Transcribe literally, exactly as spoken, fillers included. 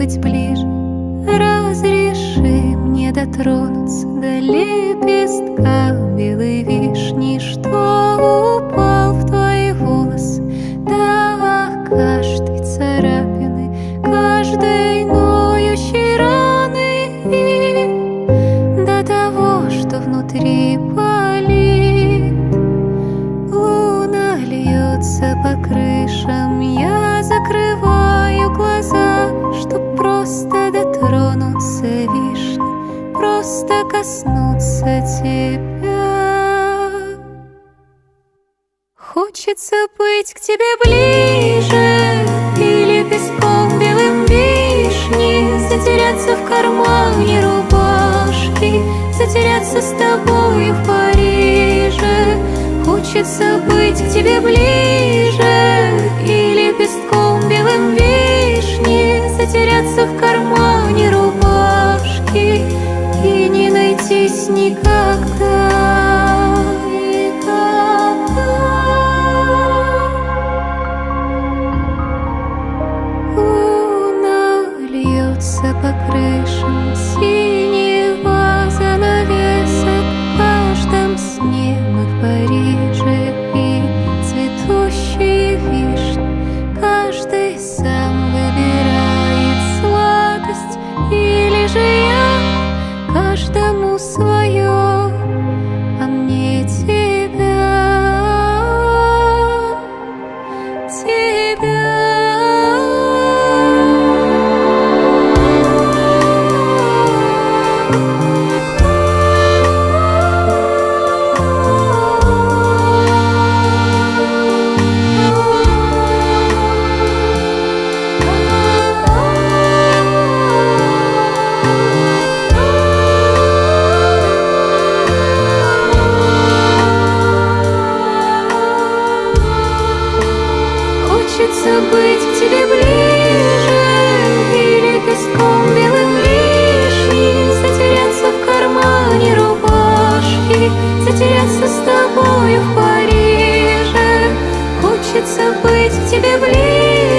быть ближе. Разреши мне дотронуться до лепестка белой вишни, что упал в твои волосы, до каждой царапины, каждой ноющей раны, и до того, что внутри болит. Луна льется по крышам, я закрываю глаза, чтоб просто дотронуться вишни, просто коснуться тебя. Хочется быть к тебе ближе, и лепестком белым вишни затеряться в кармане рубашки, затеряться с тобою в Париже. Хочется быть к тебе ближе, и лепестком белым вишни затеряться в кармане рубашки и не найтись никогда, никогда. Луна льется по крышам, синего занавеса, в каждом сне мы в Париже, и цветущие вишни каждый сам выбирает сладость, или же я каждому свое, а мне тебя, тебя. Хочется быть к тебе ближе, и лепестком белым вишни затеряться в кармане рубашки, затеряться с тобою в Париже. Хочется быть к тебе ближе,